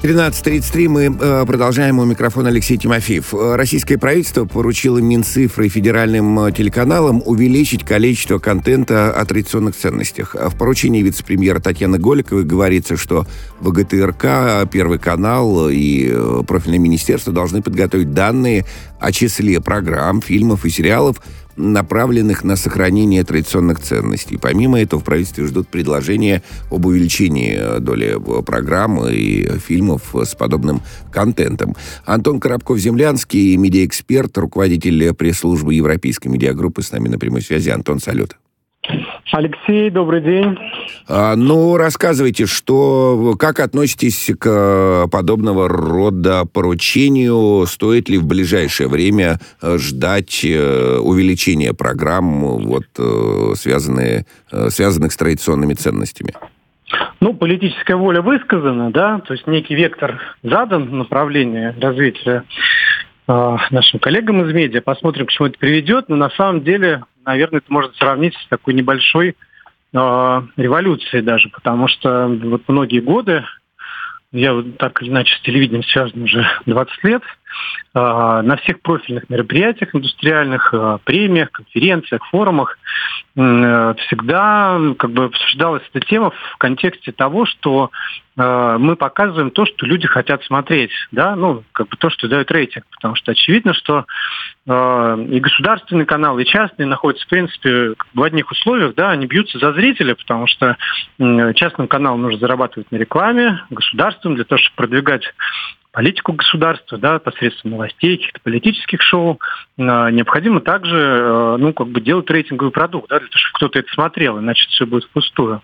13:33. Мы продолжаем. У микрофона Алексей Тимофеев. Российское правительство поручило Минцифры и федеральным телеканалам увеличить количество контента о традиционных ценностях. В поручении вице-премьера Татьяны Голиковой говорится, что ВГТРК, Первый канал и профильное министерство должны подготовить данные о числе программ, фильмов и сериалов, направленных на сохранение традиционных ценностей. Помимо этого, в правительстве ждут предложения об увеличении доли программ и фильмов с подобным контентом. Антон Коробков-Землянский, медиаэксперт, руководитель пресс-службы Европейской медиагруппы, с нами на прямой связи. Антон, салют. Алексей, добрый день. Рассказывайте, как относитесь к подобного рода поручению? Стоит ли в ближайшее время ждать увеличения программ, связанных с традиционными ценностями? Политическая воля высказана, да, то есть некий вектор задан, направление развития нашим коллегам из медиа. Посмотрим, к чему это приведет. Но на самом деле, наверное, это можно сравнить с такой небольшой революцией даже, потому что многие годы, я так или иначе с телевидением связан уже 20 лет, на всех профильных мероприятиях индустриальных, премиях, конференциях, форумах всегда обсуждалась эта тема в контексте того, что мы показываем то, что люди хотят смотреть, да, то, что дает рейтинг, потому что очевидно, что и государственный канал, и частный находятся, в принципе, в одних условиях, да, они бьются за зрителя, потому что частным каналам нужно зарабатывать на рекламе, государством для того, чтобы продвигать политику государства, да, посредством новостей, каких-то политических шоу. Необходимо также, делать рейтинговый продукт, да, для того, чтобы кто-то это смотрел, иначе все будет впустую.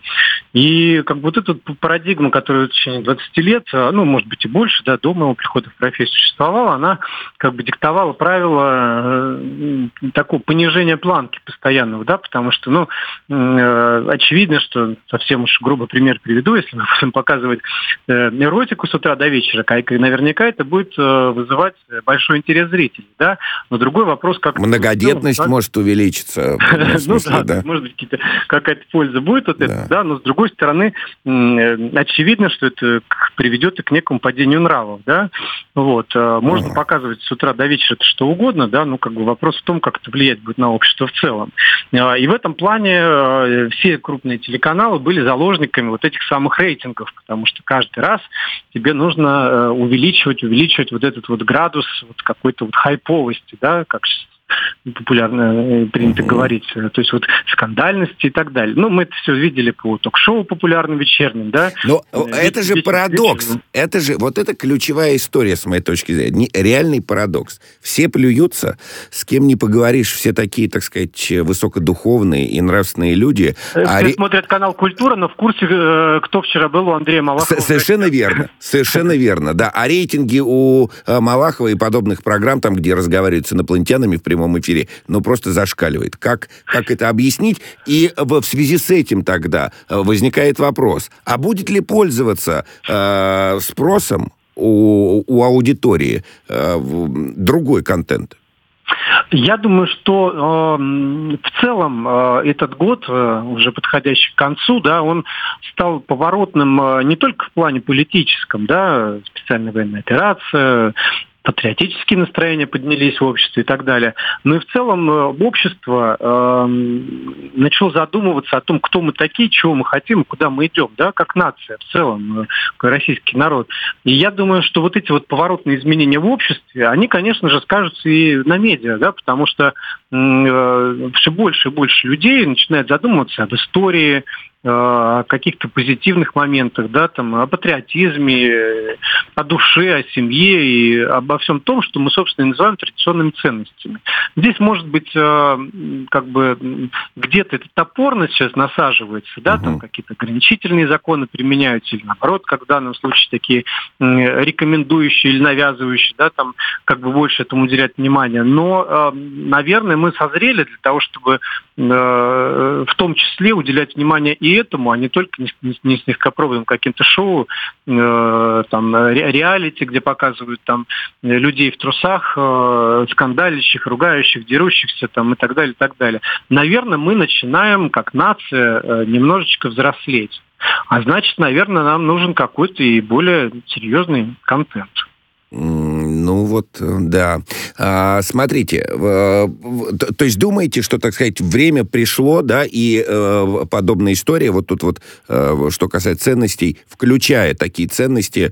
И эта парадигма, которая в течение 20 лет, может быть и больше, да, до моего прихода в профессию существовала, она диктовала правила такого понижения планки постоянного, да, потому что, очевидно, что совсем уж грубо пример приведу, если мы будем показывать эротику с утра до вечера, наверняка это будет вызывать большой интерес зрителей, да. Но другой вопрос, как... Многодетность может увеличиться. Может быть, какая-то польза будет от этого, да, но с другой стороны, очевидно, что это приведет и к некому падению нравов, да. Можно показывать с утра до вечера это что угодно, да, вопрос в том, как это влиять будет на общество в целом. И в этом плане все крупные телеканалы были заложниками этих самых рейтингов, потому что каждый раз тебе нужно увеличивать этот градус какой-то хайповости, да, как популярно принято говорить, то есть скандальности и так далее. Мы это все видели по ток-шоу популярным вечерним, да. Но это же парадокс. Это же это ключевая история, с моей точки зрения. Реальный парадокс. Все плюются, с кем не поговоришь, все такие, так сказать, высокодуховные и нравственные люди. Все смотрят канал «Культура», но в курсе, кто вчера был у Андрея Малахова. Совершенно верно, да. А рейтинги у Малахова и подобных программ, там, где разговаривают с инопланетянами в прямом эфире, просто зашкаливает. Как это объяснить? И в связи с этим тогда возникает вопрос, а будет ли пользоваться спросом у аудитории другой контент? Я думаю, что в целом этот год, уже подходящий к концу, да, он стал поворотным не только в плане политическом, да, специальная военная операция, патриотические настроения поднялись в обществе и так далее. Но и в целом общество начало задумываться о том, кто мы такие, чего мы хотим, куда мы идем, да, как нация в целом, как российский народ. И я думаю, что эти поворотные изменения в обществе, они, конечно же, скажутся и на медиа, да, потому что все больше и больше людей начинают задумываться об истории, о каких-то позитивных моментах, да, о патриотизме, о душе, о семье и обо всем том, что мы, собственно, называем традиционными ценностями. Здесь, может быть, где-то эта топорность сейчас насаживается, да, какие-то ограничительные законы применяются, или наоборот, как в данном случае такие рекомендующие или навязывающие, да, больше этому уделять внимание. Но, наверное, мы созрели для того, чтобы в том числе уделять внимание и этому, а не только не низкопробным каким-то шоу, реалити, где показывают там людей в трусах, скандалищих, ругающих, дерущихся там, и так далее, и так далее. Наверное, мы начинаем, как нация, немножечко взрослеть. А значит, наверное, нам нужен какой-то и более серьезный контент. Ну вот, да. Смотрите, то есть думаете, что, так сказать, время пришло, да, и подобная история, вот тут вот, что касается ценностей, включая такие ценности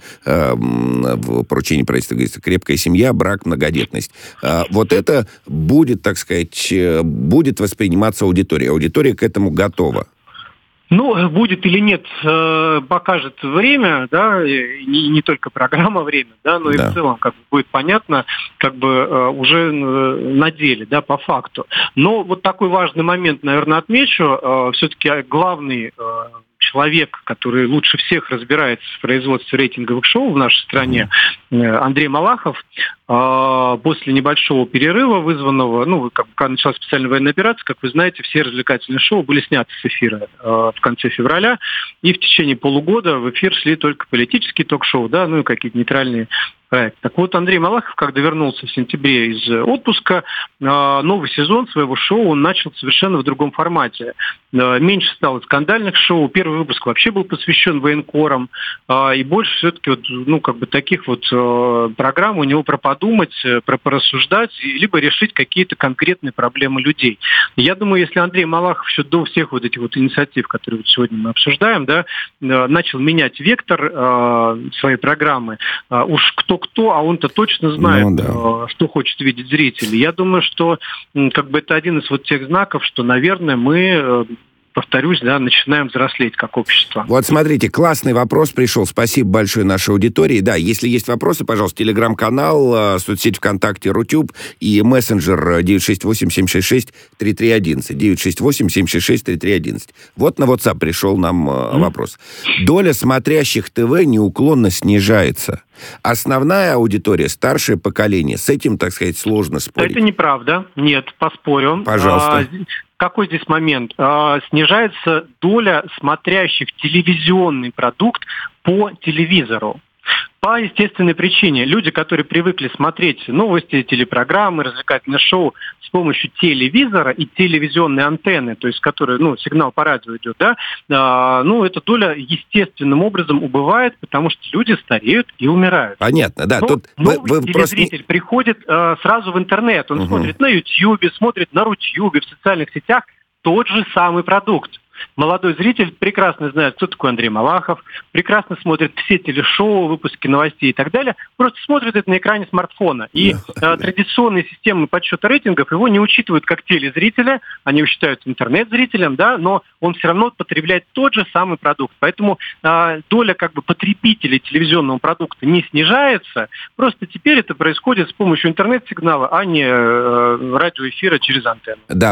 в поручении правительства, говорится, крепкая семья, брак, многодетность. Вот это будет, так сказать, будет восприниматься аудиторией. Аудитория к этому готова. Ну, будет или нет, покажет время, да, и не только программа «Время», да, но и в целом как бы будет понятно, как бы уже на деле, да, по факту. Но вот такой важный момент, наверное, отмечу. Все-таки главный человек, который лучше всех разбирается в производстве рейтинговых шоу в нашей стране, Андрей Малахов, после небольшого перерыва, вызванного, когда началась специальная военная операция, как вы знаете, все развлекательные шоу были сняты с эфира в конце февраля, и в течение полугода в эфир шли только политические ток-шоу, да, и какие-то нейтральные проекты. Так вот, Андрей Малахов, когда вернулся в сентябре из отпуска, новый сезон своего шоу он начал совершенно в другом формате. Меньше стало скандальных шоу, первый выпуск вообще был посвящен военкорам, и больше все-таки таких программ у него про подумать, про порассуждать, либо решить какие-то конкретные проблемы людей. Я думаю, если Андрей Малахов еще до всех вот этих вот инициатив, которые сегодня мы обсуждаем, да, начал менять вектор своей программы, уж кто-кто, а он-то точно знает, что хочет видеть зрители. Я думаю, что это один из вот тех знаков, что, наверное, мы... повторюсь, да, начинаем взрослеть как общество. Вот смотрите, классный вопрос пришел. Спасибо большое нашей аудитории. Да, если есть вопросы, пожалуйста, телеграм-канал, соцсеть ВКонтакте, Рутюб и мессенджер 968-766-3311. 968-766-3311. Вот на WhatsApp пришел нам вопрос. Доля смотрящих ТВ неуклонно снижается. Основная аудитория, старшее поколение. С этим, так сказать, сложно спорить. Это неправда. Нет, поспорю. Пожалуйста. Какой здесь момент? Снижается доля смотрящих телевизионный продукт по телевизору. По естественной причине. Люди, которые привыкли смотреть новости, телепрограммы, развлекательные шоу с помощью телевизора и телевизионной антенны, то есть, которая, сигнал по радио идет, да, эта доля естественным образом убывает, потому что люди стареют и умирают. Понятно, да. Тут новый телезритель просто... приходит сразу в интернет, он смотрит на Ютьюбе, смотрит на Рутюбе, в социальных сетях тот же самый продукт. Молодой зритель прекрасно знает, кто такой Андрей Малахов, прекрасно смотрит все телешоу, выпуски новостей и так далее, просто смотрит это на экране смартфона. И традиционные системы подсчета рейтингов его не учитывают как телезрителя, они его считают интернет-зрителем, да, но он все равно потребляет тот же самый продукт. Поэтому доля потребителей телевизионного продукта не снижается, просто теперь это происходит с помощью интернет-сигнала, а не радиоэфира через антенну. Да,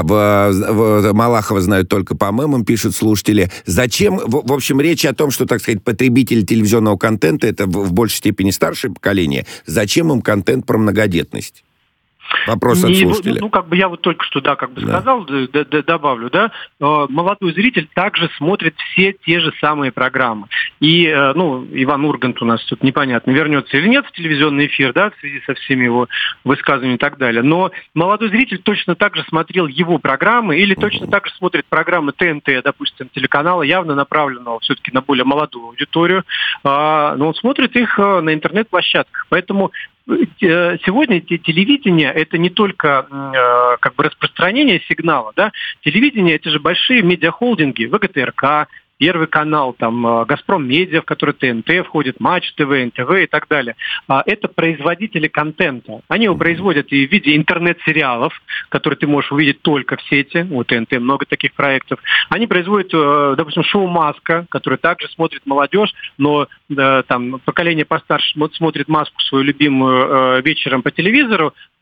Малахова знают только по мемам, пишут слушатели. Зачем, в общем, речь о том, что, так сказать, потребители телевизионного контента это в большей степени старшее поколение. Зачем им контент про многодетность? Вопрос от слушателя. Я вот только что, сказал, добавлю, да, молодой зритель также смотрит все те же самые программы. И, Иван Ургант у нас тут непонятно, вернется или нет в телевизионный эфир, да, в связи со всеми его высказываниями и так далее. Но молодой зритель точно так же смотрел его программы или точно так же смотрит программы ТНТ, допустим, телеканала, явно направленного все-таки на более молодую аудиторию, но он смотрит их на интернет-площадках. Поэтому сегодня телевидение – это не только распространение сигнала, да. Телевидение – это же большие медиахолдинги, ВГТРК, Первый канал, Газпром Медиа, в который ТНТ входит, Матч ТВ, НТВ и так далее. Это производители контента. Они его производят и в виде интернет-сериалов, которые ты можешь увидеть только в сети. У ТНТ много таких проектов. Они производят, допустим, шоу «Маска», которое также смотрит молодежь, но поколение постарше смотрит «Маску» свою любимую вечером по телевизору,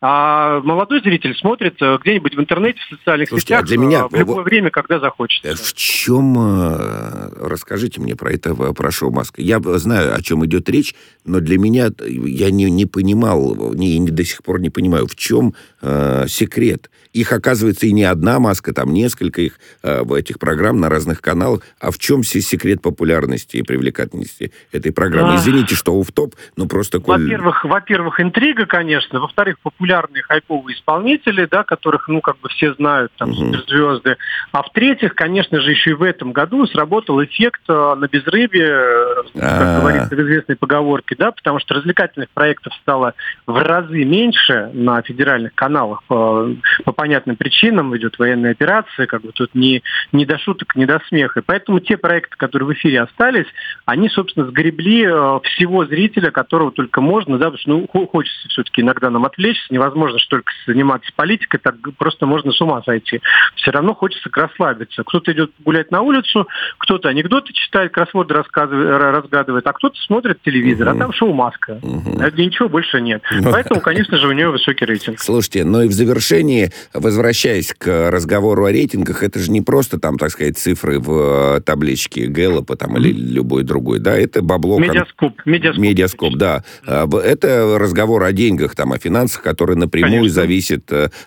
а молодой зритель смотрит где-нибудь в интернете, в социальных сетях для меня в любое время, когда захочется. В чем, расскажите мне про это, про шоу «Маска». Я знаю, о чем идет речь, но для меня, я не понимал, до сих пор не понимаю, в чем секрет. Их, оказывается, и не одна маска, там несколько их этих программ на разных каналах. А в чем секрет популярности и привлекательности этой программы? Извините, что офф-топ, но просто... Во-первых, интрига, конечно. Во-вторых, популярные хайповые исполнители, да, которых, все знают, там, суперзвезды. А в-третьих, конечно же, еще и в этом году сработал эффект на безрыбье, как говорится в известной поговорке, да, потому что развлекательных проектов стало в разы меньше на федеральных каналах по понятным причинам, идет военная операция, тут не до шуток, не до смеха. И поэтому те проекты, которые в эфире остались, они, собственно, сгребли всего зрителя, которого только можно, да, потому что, хочется все-таки иногда нам отвлечься, невозможно что только заниматься политикой, так просто можно с ума сойти. Все равно хочется расслабиться. Кто-то идет гулять на улицу, кто-то анекдоты читает, кроссворды разгадывает, а кто-то смотрит телевизор, а там шоу «Маска». Ничего больше нет. Поэтому, конечно же, у нее высокий рейтинг. Слушайте, но и в завершении, возвращаясь к разговору о рейтингах, это же не просто там, так сказать, цифры в табличке Гэллопа там, или любой другой, да, это бабло... Медиаскоп, да. Это разговор о деньгах, там, о финансах, которые напрямую зависят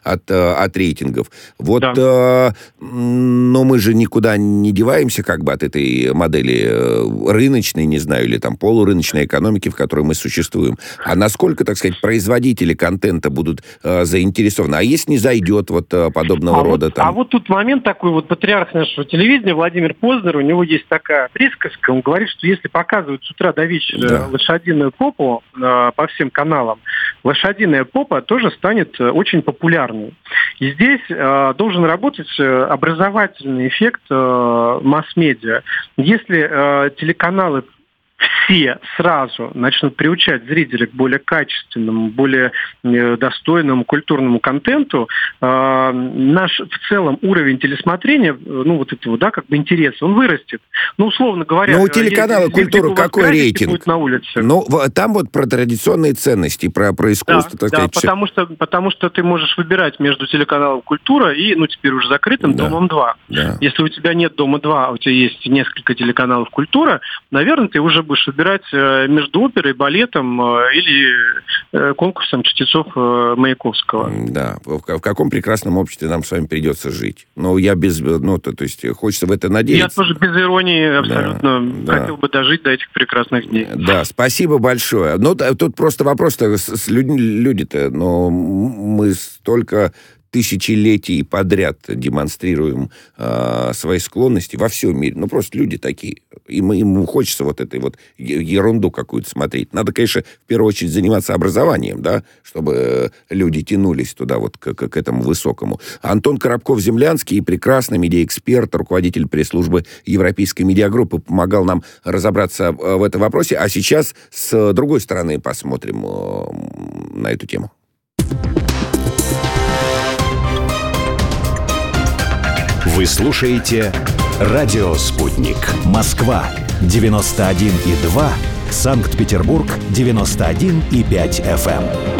от рейтингов. Вот, да. Но мы же никуда не деваемся от этой модели рыночной, не знаю, или там полурыночной экономики, в которой мы существуем. А насколько, так сказать, производители контента будут заинтересованы? А если не зайдет подобного рода там? А вот тут момент такой, патриарх нашего телевидения Владимир Познер, у него есть такая присказка, он говорит, что если показывают с утра до вечера лошадиную попу по всем каналам, лошадиная попа тоже станет очень популярной. И здесь должен работать образовательный эффект масс-медиа. Если телеканалы все сразу начнут приучать зрителей к более качественному, более достойному культурному контенту, наш в целом уровень телесмотрения, интереса, он вырастет. Условно говоря... у телеканала «Культура» какой рейтинг? Будет на улице. Там про традиционные ценности, про искусство, так сказать. Потому что ты можешь выбирать между телеканалом «Культура» и, теперь уже закрытым «Домом-2». Да. Если у тебя нет «Дома-2», а у тебя есть несколько телеканалов «Культура», наверное, ты уже будешь выбирать между оперой, балетом или конкурсом чтецов Маяковского. Да. В каком прекрасном обществе нам с вами придется жить. То есть хочется в это надеяться. Я тоже без иронии абсолютно хотел бы дожить до этих прекрасных дней. Да, спасибо большое. Тут просто вопрос-то с люди-то, мы столько тысячелетий подряд демонстрируем свои склонности во всем мире. Просто люди такие. Им хочется этой ерунду какую-то смотреть. Надо, конечно, в первую очередь заниматься образованием, да, чтобы люди тянулись туда, к этому высокому. Антон Коробков-Землянский, прекрасный медиаэксперт, руководитель пресс-службы Европейской медиагруппы, помогал нам разобраться в этом вопросе. А сейчас с другой стороны посмотрим на эту тему. Вы слушаете «Радио Спутник». Москва, 91,2. Санкт-Петербург, 91,5 FM.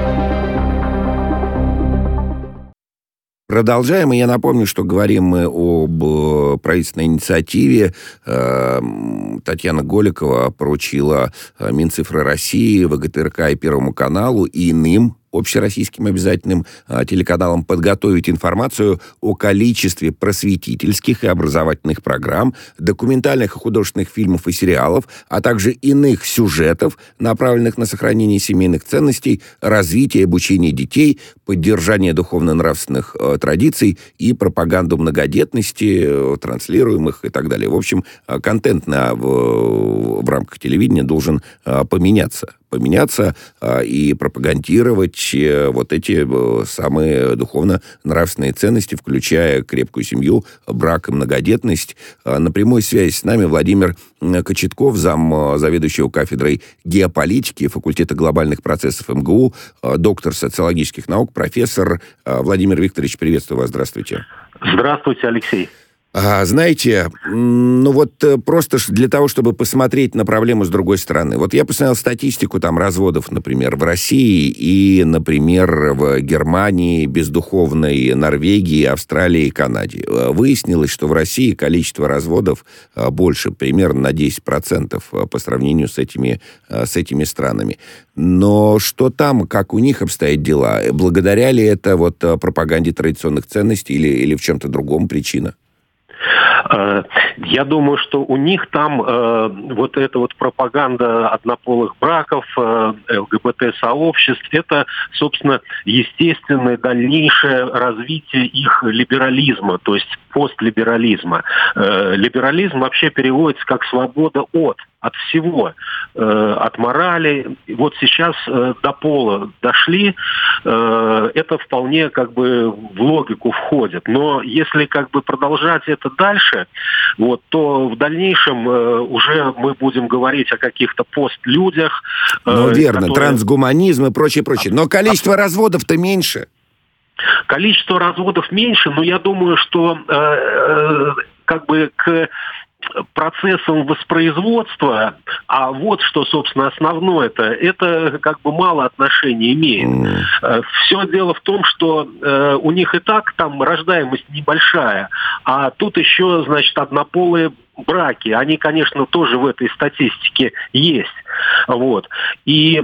Продолжаем, и я напомню, что говорим мы об правительственной инициативе. Татьяна Голикова поручила Минцифры России, ВГТРК и Первому каналу и иным общероссийским обязательным телеканалам подготовить информацию о количестве просветительских и образовательных программ, документальных и художественных фильмов и сериалов, а также иных сюжетов, направленных на сохранение семейных ценностей, развитие и обучение детей, поддержание духовно-нравственных традиций и пропаганду многодетности, транслируемых и так далее. В общем, контент в рамках телевидения должен поменяться и пропагандировать эти самые духовно-нравственные ценности, включая крепкую семью, брак и многодетность. На прямой связи с нами Владимир Кочетков, заведующего кафедрой геополитики факультета глобальных процессов МГУ, доктор социологических наук, профессор. Владимир Викторович, приветствую вас, здравствуйте. Здравствуйте, Алексей. Знаете, просто для того, чтобы посмотреть на проблему с другой стороны. Вот я посмотрел статистику там разводов, например, в России и, например, в Германии, бездуховной Норвегии, Австралии и Канаде. Выяснилось, что в России количество разводов больше, примерно на 10% по сравнению с этими странами. Но что там, как у них обстоят дела? Благодаря ли это пропаганде традиционных ценностей или в чем-то другом причина? Я думаю, что у них там эта пропаганда однополых браков, ЛГБТ-сообществ, это, собственно, естественное дальнейшее развитие их либерализма, то есть постлиберализма. Либерализм вообще переводится как свобода от всего, от морали. Вот сейчас до пола дошли, это вполне в логику входит. Но если продолжать это дальше, то в дальнейшем уже мы будем говорить о каких-то постлюдях. Верно, трансгуманизм и прочее. Но количество разводов-то меньше. Количество разводов меньше, но я думаю, что к процессом воспроизводства, а вот что, собственно, основное-то, это мало отношения имеет. Все дело в том, что у них и так там рождаемость небольшая, а тут еще, значит, однополые браки. Они, конечно, тоже в этой статистике есть. И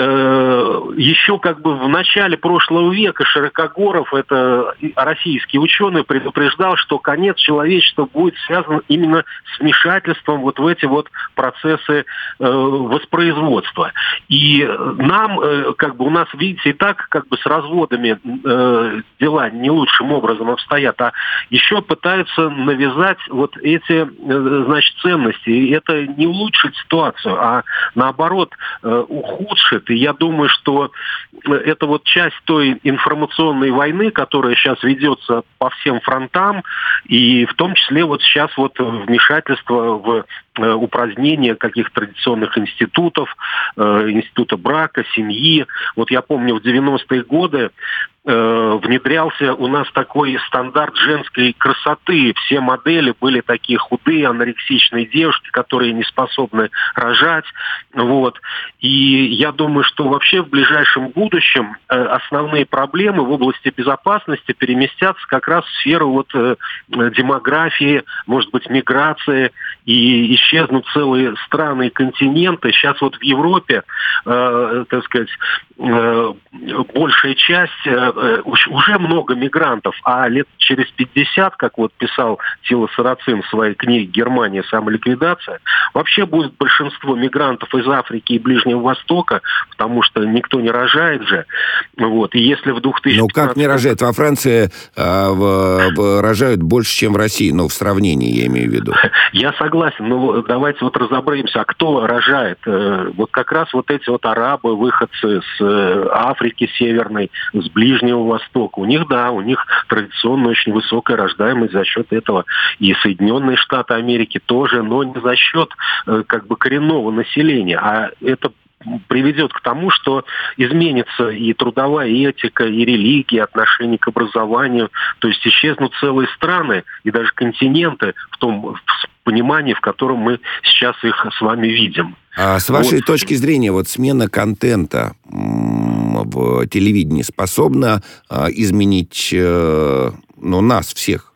еще в начале прошлого века Широкогоров, это российский ученый, предупреждал, что конец человечества будет связан именно с вмешательством в эти процессы воспроизводства. И нам, у нас, видите, и так с разводами дела не лучшим образом обстоят, а еще пытаются навязать эти, значит, ценности. И это не улучшит ситуацию, а наоборот ухудшит. И я думаю, что это часть той информационной войны, которая сейчас ведется по всем фронтам, и в том числе сейчас вмешательство в упразднение каких-то традиционных институтов, института брака, семьи. Я помню, в 90-е годы внедрялся у нас такой стандарт женской красоты. Все модели были такие худые, анорексичные девушки, которые не способны рожать. И я думаю, что вообще в ближайшем будущем основные проблемы в области безопасности переместятся как раз в сферу демографии, может быть, миграции, и исчезнут целые страны и континенты. Сейчас в Европе, так сказать, большая часть, уже много мигрантов, а лет через 50, как писал Тило Сарацин в своей книге «Германия. Самоликвидация», вообще будет большинство мигрантов из Африки и Ближнего Востока, потому что никто не рожает же. И если в 2015... Ну как не рожает? Во Франции рожают больше, чем в России, в сравнении, я имею в виду. Я согласен, но давайте разобраемся, а кто рожает? Как раз эти арабы, выходцы с Африки Северной, с Ближнего Востока. У них традиционно очень высокая рождаемость за счет этого. И Соединенные Штаты Америки тоже, но не за счет коренного населения. А это приведет к тому, что изменится и трудовая этика, и религия, отношение к образованию. То есть исчезнут целые страны и даже континенты в том понимании, в котором мы сейчас их с вами видим. А с вашей точки зрения, смена контента в телевидении способна изменить нас всех?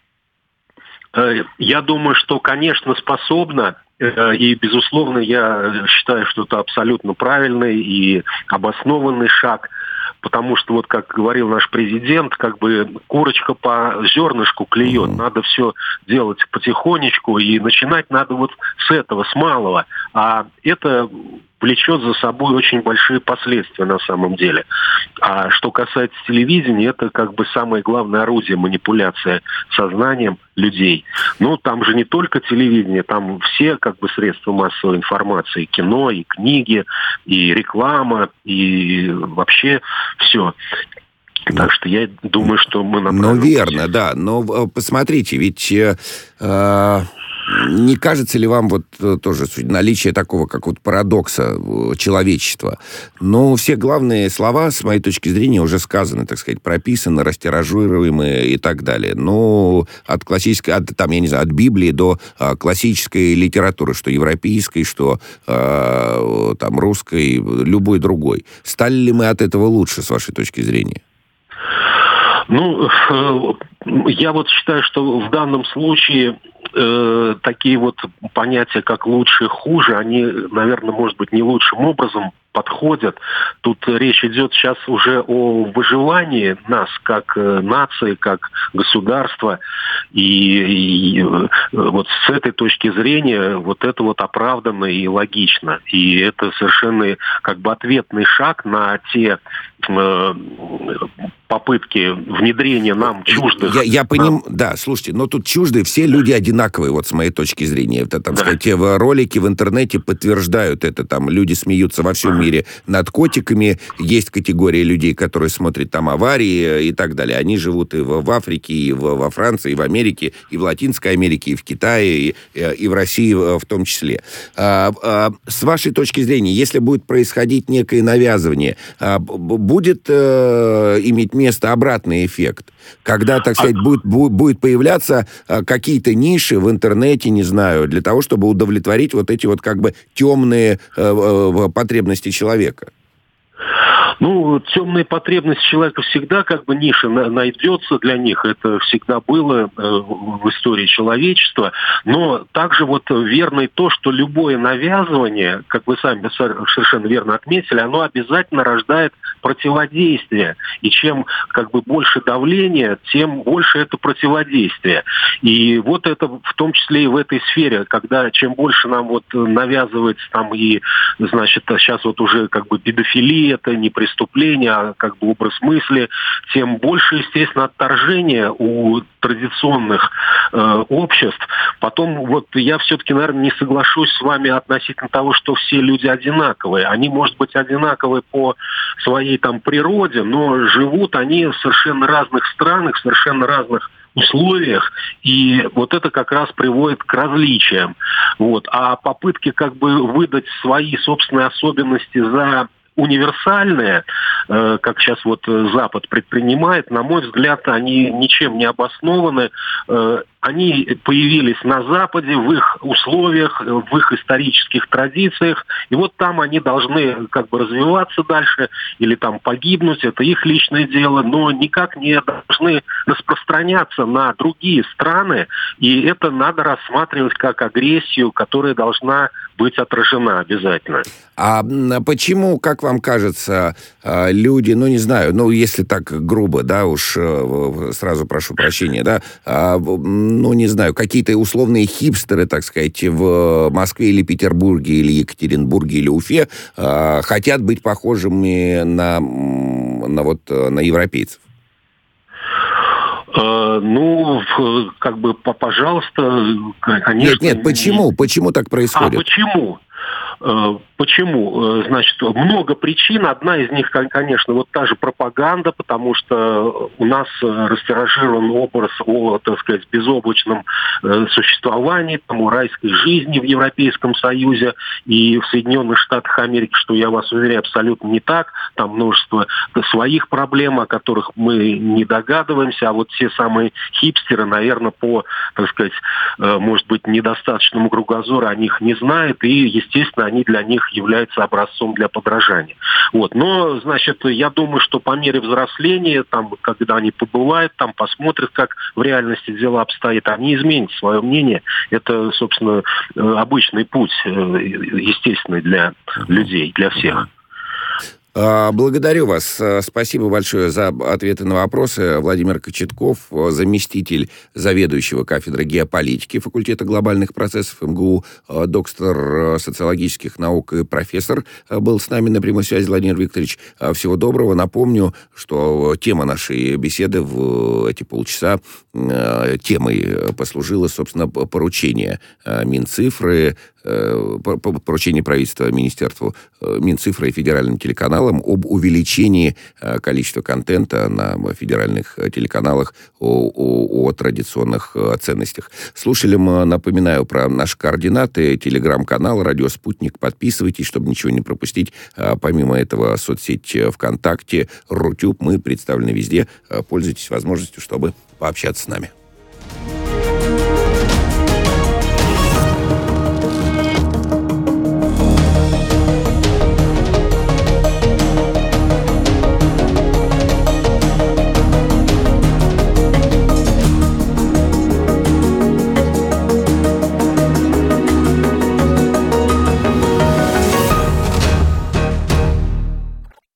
Я думаю, что, конечно, способна. И, безусловно, я считаю, что это абсолютно правильный и обоснованный шаг. Потому что, как говорил наш президент, курочка по зернышку клюет. Надо все делать потихонечку, и начинать надо с этого, с малого. А это влечет за собой очень большие последствия на самом деле. А что касается телевидения, это самое главное орудие манипуляции сознанием людей. Там же не только телевидение, там все средства массовой информации, кино, и книги, и реклама, и вообще все. Так что я думаю, что мы направим... верно, да. Но посмотрите, ведь... Не кажется ли вам вот тоже наличие такого, как вот парадокса человечества? Но все главные слова, с моей точки зрения, уже сказаны, так сказать, прописаны, растиражируемы и так далее. Но от классической, от Библии до классической литературы, что европейской, что там русской, любой другой. Стали ли мы от этого лучше, с вашей точки зрения? Ну, я вот считаю, что в данном случае такие вот понятия, как лучше, хуже, они, наверное, может быть, не лучшим образом подходят. Тут речь идет сейчас уже о выживании нас как нации, как государства. И вот с этой точки зрения вот это вот оправданно и логично. И это совершенно как бы ответный шаг на те попытки внедрения нам чуждых. Я понимаю, да, слушайте, но тут чуждые все люди одинаковые, вот с моей точки зрения. Это, там, сказать, ролики в интернете подтверждают это, там люди смеются во всем мире над котиками, есть категория людей, которые смотрят там аварии и так далее. Они живут и в Африке, и во Франции, и в Америке, и в Латинской Америке, и в Китае, и в России в том числе. С вашей точки зрения, если будет происходить некое навязывание, будет иметь место обратный эффект, когда, так сказать, будет появляться какие-то ниши в интернете, не знаю, для того, чтобы удовлетворить вот эти вот как бы темные потребности человека? Ну, темные потребности человека всегда как бы ниша найдется для них. Это всегда было в истории человечества. Но также вот верно и то, что любое навязывание, как вы сами совершенно верно отметили, оно обязательно рождает противодействие. И чем как бы больше давления, тем больше это противодействие. И вот это в том числе и в этой сфере, когда чем больше нам вот навязывается там и, значит, сейчас вот уже как бы педофилия, это не преступление, а как бы образ мысли, тем больше, естественно, отторжения у традиционных обществ. Потом вот я все-таки, наверное, не соглашусь с вами относительно того, что все люди одинаковые. Они, может быть, одинаковые по своей там природе, но живут они в совершенно разных странах, в совершенно разных условиях, и вот это как раз приводит к различиям. Вот. А попытки как бы выдать свои собственные особенности за универсальные, как сейчас вот Запад предпринимает, на мой взгляд, они ничем не обоснованы. Они появились на Западе, в их условиях, в их исторических традициях, и вот там они должны как бы развиваться дальше или там погибнуть, это их личное дело, но никак не должны распространяться на другие страны, и это надо рассматривать как агрессию, которая должна быть отражена обязательно. А почему, как вам кажется, люди, ну, не знаю, ну, если так грубо, да, уж сразу прошу прощения, да, ну, не знаю, какие-то условные хипстеры, так сказать, в Москве или Петербурге, или Екатеринбурге, или Уфе хотят быть похожими на европейцев? Ну, как бы, пожалуйста, конечно... Нет, почему? Почему так происходит? Почему? Почему? Значит, много причин. Одна из них, конечно, вот та же пропаганда, потому что у нас растиражирован образ о, так сказать, безоблачном существовании, там, о райской жизни в Европейском Союзе и в Соединенных Штатах Америки, что, я вас уверяю, абсолютно не так. Там множество своих проблем, о которых мы не догадываемся, а вот все самые хипстеры, наверное, по, так сказать, может быть, недостаточному кругозору о них не знают, и, естественно, они для них являются образцом для подражания. Вот. Но, значит, я думаю, что по мере взросления, там, когда они побывают, там, посмотрят, как в реальности дела обстоят, они изменят свое мнение. Это, собственно, обычный путь, естественный для людей, для всех. Благодарю вас. Спасибо большое за ответы на вопросы. Владимир Кочетков, заместитель заведующего кафедрой геополитики факультета глобальных процессов МГУ, доктор социологических наук и профессор, был с нами на прямой связи. Владимир Викторович, всего доброго. Напомню, что тема нашей беседы в эти полчаса темой послужило, собственно, поручение Минцифры поручение правительства Министерству Минцифры и федеральным телеканалам об увеличении количества контента на федеральных телеканалах о традиционных ценностях. Слушателям напоминаю про наши координаты. Телеграм-канал «Радио Спутник». Подписывайтесь, чтобы ничего не пропустить. Помимо этого, соцсеть ВКонтакте, Рутюб. Мы представлены везде. Пользуйтесь возможностью, чтобы пообщаться с нами.